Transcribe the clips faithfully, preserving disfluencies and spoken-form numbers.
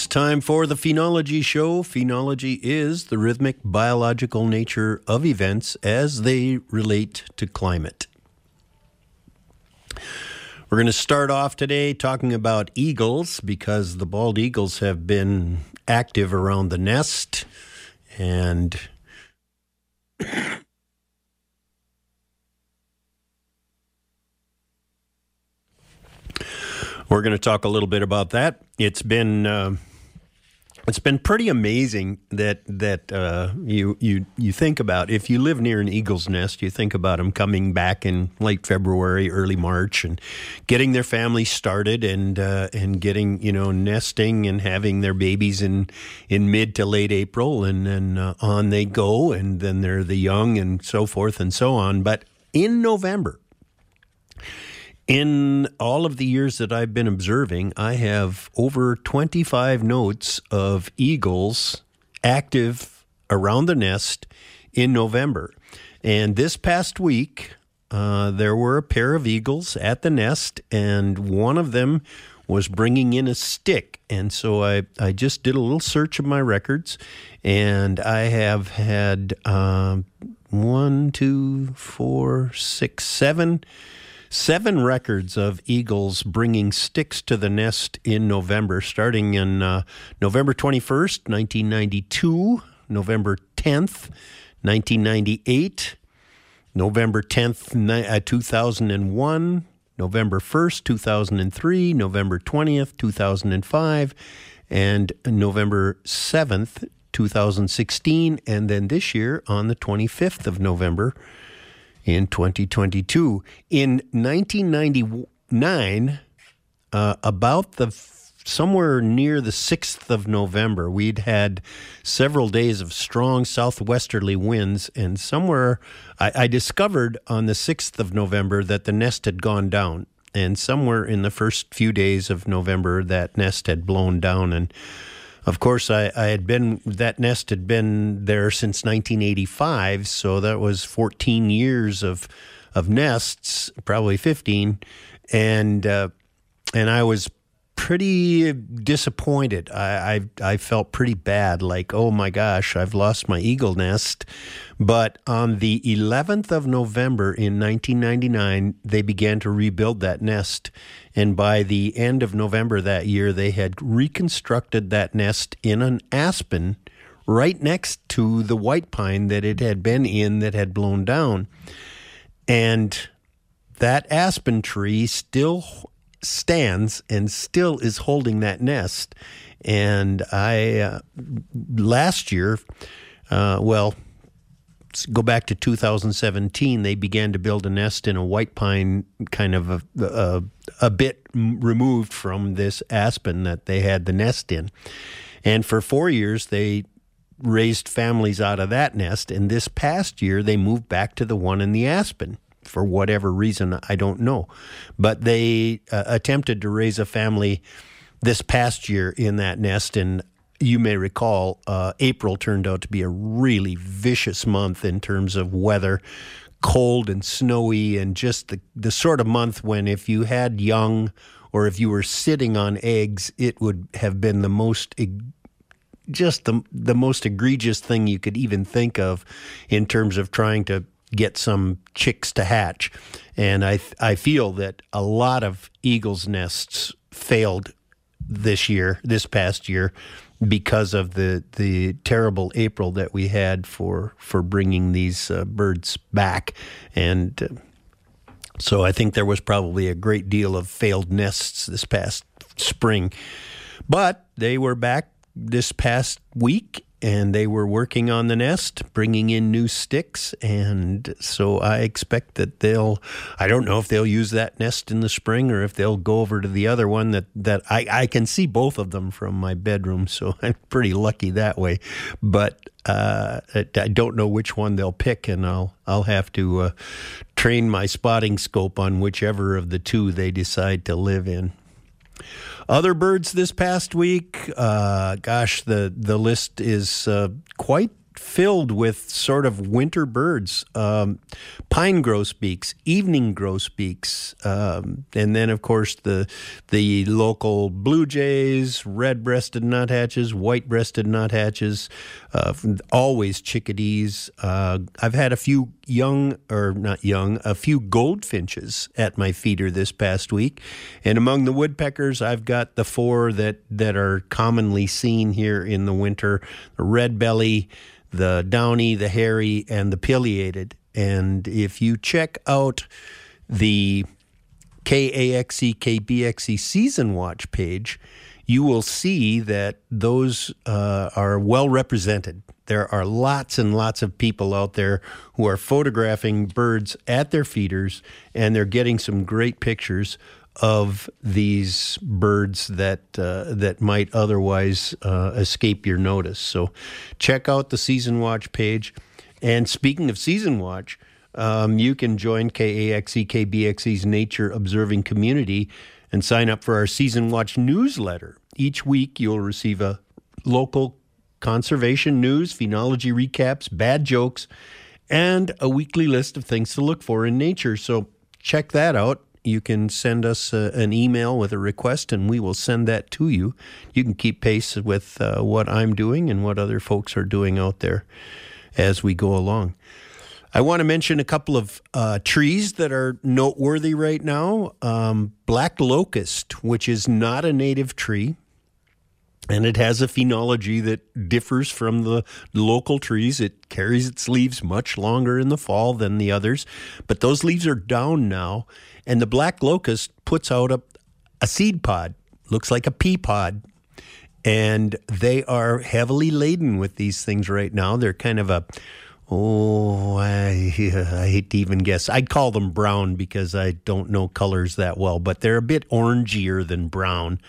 time for the Phenology Show. Phenology is the rhythmic biological nature of events as they relate to climate. We're going to start off today talking about eagles because the bald eagles have been active around the nest, and we're going to talk a little bit about that. It's been uh, it's been pretty amazing that that uh, you you you think about, if you live near an eagle's nest, you think about them coming back in late February, early March, and getting their family started and uh, and getting you know nesting and having their babies in in mid to late April, and then uh, on they go, and then they're the young and so forth and so on. But in November, in all of the years that I've been observing, I have over twenty-five notes of eagles active around the nest in November. And this past week, uh, there were a pair of eagles at the nest, and one of them was bringing in a stick. And so I, I just did a little search of my records, and I have had um, one, two, four, six, seven... Seven records of eagles bringing sticks to the nest in November, starting in uh, November twenty-first, nineteen ninety-two, November tenth, nineteen ninety-eight, November tenth, two thousand one, November first, two thousand three, November twentieth, two thousand five, and November seventh, two thousand sixteen, and then this year on the twenty-fifth of November, in twenty twenty-two. In nineteen ninety-nine, uh, about the somewhere near the sixth of November, we'd had several days of strong southwesterly winds, and somewhere I, I discovered on the sixth of November that the nest had gone down, and somewhere in the first few days of November that nest had blown down. And of course, I, I had been, that nest had been there since nineteen eighty-five, so that was fourteen years of of nests, probably fifteen, and uh, and I was pretty disappointed. I, I I felt pretty bad, like, oh my gosh, I've lost my eagle nest. But on the eleventh of November in nineteen ninety-nine, they began to rebuild that nest. And by the end of November that year, they had reconstructed that nest in an aspen right next to the white pine that it had been in that had blown down. And that aspen tree still stands and still is holding that nest. And I, uh, last year, uh, well, go back to two thousand seventeen, they began to build a nest in a white pine, kind of a, a, a bit removed from this aspen that they had the nest in. And for four years, they raised families out of that nest. And this past year, they moved back to the one in the aspen. For whatever reason, I don't know. But they uh, attempted to raise a family this past year in that nest, and you may recall, uh, April turned out to be a really vicious month in terms of weather, cold and snowy, and just the, the sort of month when if you had young or if you were sitting on eggs, it would have been the most, just the, the most egregious thing you could even think of in terms of trying to get some chicks to hatch. And I I feel that a lot of eagles' nests failed this year, this past year, because of the the terrible April that we had for for bringing these uh, birds back. And uh, so I think there was probably a great deal of failed nests this past spring. But they were back this past week, and they were working on the nest, bringing in new sticks. And so I expect that they'll, I don't know if they'll use that nest in the spring or if they'll go over to the other one that, that I, I can see both of them from my bedroom. So I'm pretty lucky that way. But uh, I don't know which one they'll pick, and I'll, I'll have to uh, train my spotting scope on whichever of the two they decide to live in. Other birds this past week, uh, gosh, the, the list is uh, quite filled with sort of winter birds, um, pine grosbeaks, evening grosbeaks, um, and then, of course, the the local blue jays, red-breasted nuthatches, white-breasted nuthatches, uh, always chickadees. Uh, I've had a few young, or not young, a few goldfinches at my feeder this past week. And among the woodpeckers, I've got the four that, that are commonly seen here in the winter, the red belly, the downy, the hairy, and the pileated. And if you check out the K A X C, K B X C Season Watch page, you will see that those uh, are well represented. There are lots and lots of people out there who are photographing birds at their feeders, and they're getting some great pictures of these birds that uh, that might otherwise uh, escape your notice. So check out the Season Watch page. And speaking of Season Watch, um, you can join K A X C, K B X C's nature observing community and sign up for our Season Watch newsletter. Each week you'll receive a local conservation news, phenology recaps, bad jokes, and a weekly list of things to look for in nature. So check that out. You can send us uh, an email with a request, and we will send that to you. You can keep pace with uh, what I'm doing and what other folks are doing out there as we go along. I want to mention a couple of uh, trees that are noteworthy right now. Um, black locust, which is not a native tree, and it has a phenology that differs from the local trees. It carries its leaves much longer in the fall than the others, but those leaves are down now, and the black locust puts out a, a seed pod. Looks like a pea pod, and they are heavily laden with these things right now. They're kind of a, oh, I, I hate to even guess. I'd call them brown because I don't know colors that well, but they're a bit orangier than brown.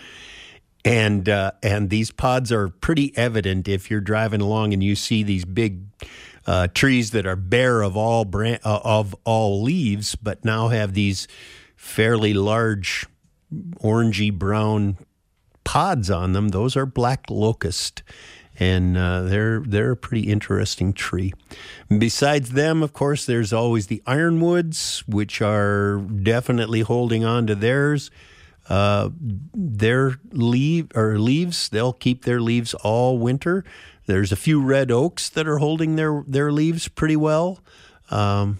And uh, and these pods are pretty evident if you're driving along and you see these big uh, trees that are bare of all bran- uh, of all leaves, but now have these fairly large orangey brown pods on them. Those are black locust, and uh, they're they're a pretty interesting tree. Besides them, of course, there's always the ironwoods, which are definitely holding on to theirs. Uh, their leaf or leaves, they'll keep their leaves all winter. There's a few red oaks that are holding their, their leaves pretty well. Um,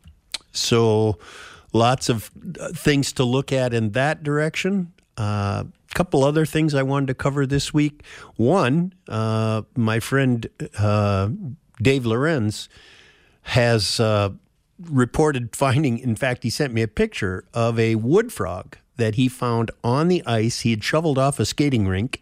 so lots of things to look at in that direction. A uh, couple other things I wanted to cover this week. One, uh, my friend uh, Dave Lorenz has uh, reported finding, in fact, he sent me a picture of a wood frog that he found on the ice. He had shoveled off a skating rink,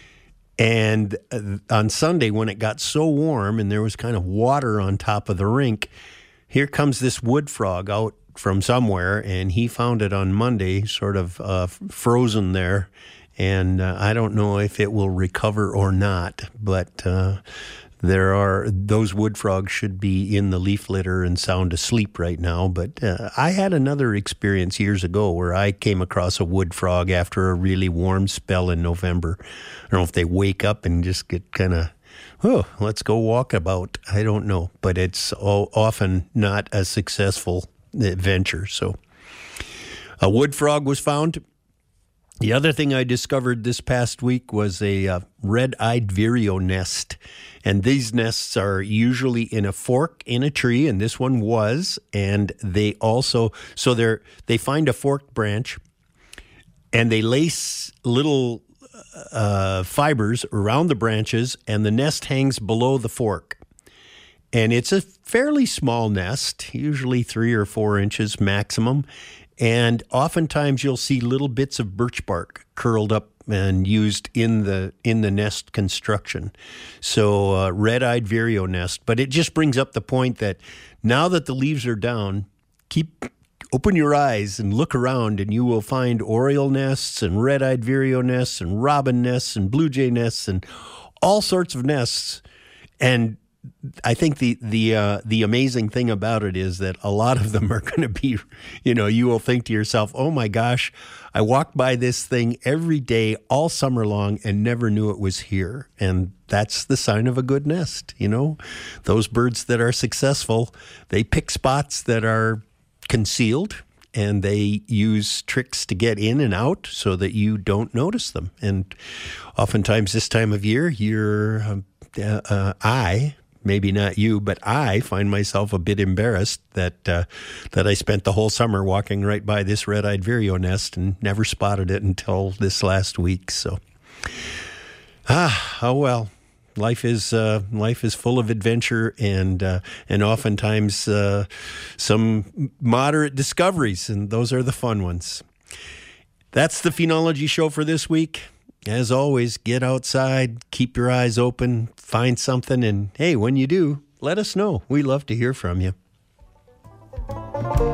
and uh, on Sunday when it got so warm and there was kind of water on top of the rink, here comes this wood frog out from somewhere, and he found it on Monday sort of uh, frozen there, and uh, I don't know if it will recover or not, but uh, there are, those wood frogs should be in the leaf litter and sound asleep right now. But uh, I had another experience years ago where I came across a wood frog after a really warm spell in November. I don't know if they wake up and just get kind of, oh, let's go walk about. I don't know, but it's all, often not a successful adventure. So a wood frog was found. The other thing I discovered this past week was a uh, red-eyed vireo nest. And these nests are usually in a fork in a tree, and this one was. And they also, so they're, they find a forked branch, and they lace little uh, fibers around the branches, and the nest hangs below the fork. And it's a fairly small nest, usually three or four inches maximum. And oftentimes you'll see little bits of birch bark curled up and used in the in the nest construction. So uh, red-eyed vireo nest. But it just brings up the point that now that the leaves are down, keep open your eyes and look around, and you will find oriole nests and red-eyed vireo nests and robin nests and blue jay nests and all sorts of nests. And I think the the uh, the amazing thing about it is that a lot of them are going to be, you know, you will think to yourself, oh my gosh, I walked by this thing every day all summer long and never knew it was here. And that's the sign of a good nest. You know, those birds that are successful, they pick spots that are concealed, and they use tricks to get in and out so that you don't notice them. And oftentimes this time of year, you're, um, uh, uh, I, maybe not you, but I find myself a bit embarrassed that uh, that I spent the whole summer walking right by this red-eyed vireo nest and never spotted it until this last week. So, ah, oh well. Life is uh, life is full of adventure and uh, and oftentimes uh, some moderate discoveries, and those are the fun ones. That's the Phenology Show for this week. As always, get outside, keep your eyes open, find something, and hey, when you do, let us know. We love to hear from you.